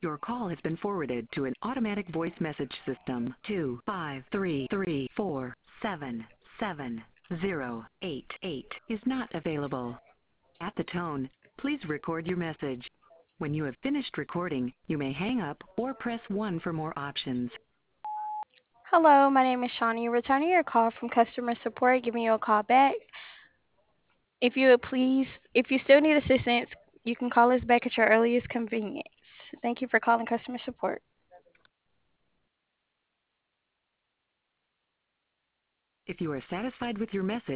Your call has been forwarded to an automatic voice message system. 25334777088 is not available. At the tone, please record your message. When you have finished recording, you may hang up or press 1 for more options. Hello, my name is Shawnee. Returning your call from customer support, giving you a call back. If you would please, if you still need assistance, you can call us back at your earliest convenience. Thank you for calling customer support. If you are satisfied with your message,